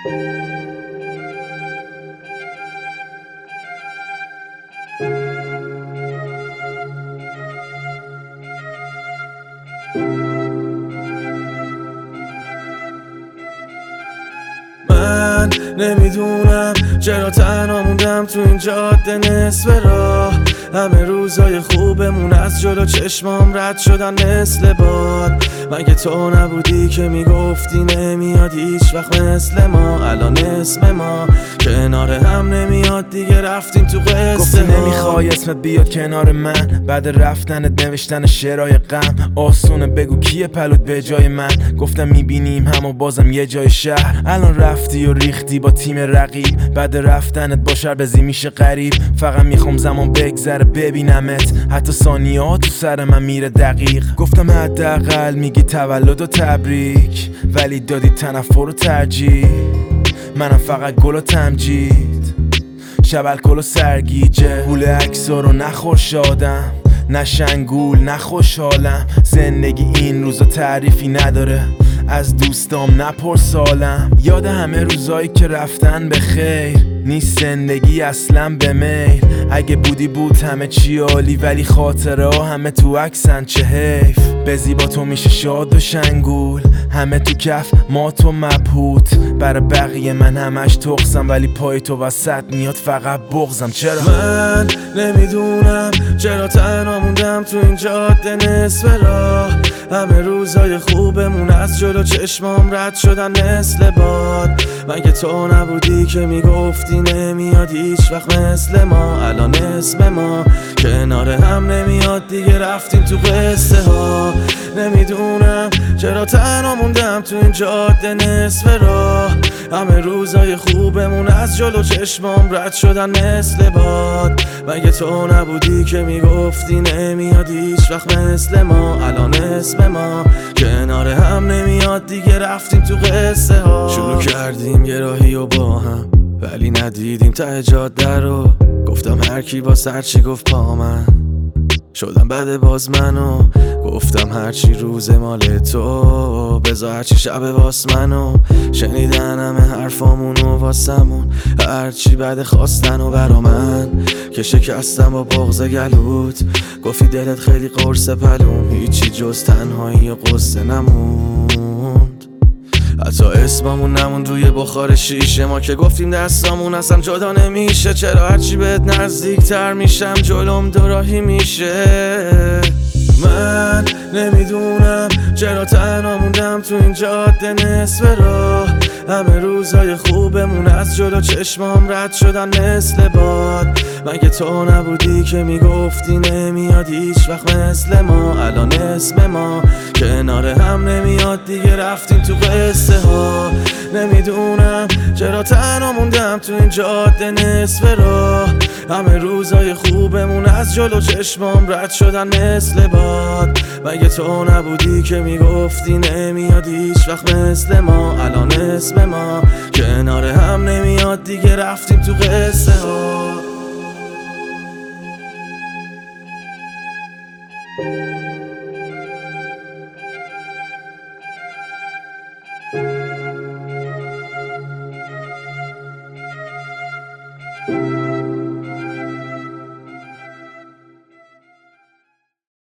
من نمیدونم چرا تنها موندم تو این جاده نصف راه. همه روزای خوبمون از جلو چشمام رد شدن مثل باد. مگه تو نبودی که میگفتی نمیاد هیچ وقت مثل ما؟ الان اسم ما کنار هم نمیاد دیگه، رفتیم تو قصه گفتی نمیخوای اسمت بیاد کنار من، بعد رفتنت نوشتن شعرهای غم. آسونه بگو کیه پلوت به جای من؟ گفتم میبینیم هم و بازم یه جای شهر. الان رفتی و ریختی با تیم رقیب، بعد رفتنت با شربزی میشه غریب. فقط میخوام زمان بگذره ببینمت، حتی ثانیه ها تو سر من میره دقیق. گفتم حداقل میگی تولد و تبریک، ولی دادی تنفر و ترجیح. منم فقط گل و تمجید، شب الکل و سرگیجه. گول عکسا رو نخور شادم، نه شنگول نه خوشحالم. زندگی این روزا تعریفی نداره، از دوستام نپرسالم. یاد همه روزایی که رفتن به خیر، نیست زندگی اصلا به میل. اگه بودی بود همه چی عالی، ولی خاطره ها همه تو عکسن، چه حیف. به زیبا تو میشه شاد و شنگول، همه تو کف ما تو مبهوت. برای بقیه من همش تخصم، ولی پای تو وسط میاد فقط بغزم. چرا؟ من نمیدونم چرا تنها موندم تو این جاده نصف راه. همه روزای خوبمون از جلو چشمام رد شدن مثل باد. مگه تو نبودی که میگفتی نمیاد هیچ وقت مثل ما؟ الان اسم ما کنار هم نمیاد دیگه، رفتیم تو قصه ها. نمیدونم چرا تنها موندم تو این جاده نصف راه. همه روزای خوبمون از جلو چشمام رد شدن مثل باد. مگه تو نبودی که میگفتی نمیاد هیچ وقت مثل ما؟ الان اسم ما کنار هم نمیاد دیگه، رفتیم تو قصه ها. شروع کردیم یه راهی و با هم، ولی ندیدیم ته جاده رو. گفتم هر کی با سر چی گفت پا من، شدم بعد باز منو. گفتم هرچی روز مال تو، بذار هرچی شب واس منو. شنیدن همه حرفامونو واسمون، هرچی بعد خواستن و برا من که شکستم با بغض گلوت. گفتی دلت خیلی قرص پلوم، هیچی جز تنهایی و قصه نموند. حتی اسممون نموند روی بخار شیشه ما، که گفتیم دستامون اصلا جدا نمیشه. چرا هرچی بهت نزدیک تر میشم جلوم دوراهی میشه؟ من نمیدونم چرا تنها موندم تو این جاده نصف راه. همه روزای خوبمون از جلو چشمام رد شدن مثل باد. مگه تو نبودی که میگفتی نمیاد هیچ وقت مثل ما؟ الان اسم ما کنار هم نمیاد دیگه، رفتیم تو قصه ها. نمیدونم چرا تنها موندم تو این جاده نصف راه. همه روزای خوبمون از جلو چشمام رد شدن مثل باد. مگه تو نبودی که میگفتی نمیاد هیچ وقت مثل ما؟ الان اسم ما کنار هم نمیاد دیگه، رفتیم تو قصه ها.